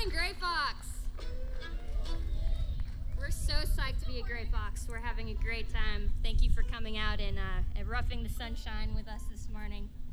morning, Gray Fox. We're so psyched to be at Gray Fox. We're having a great time. Thank you for coming out and roughing the sunshine with us this morning.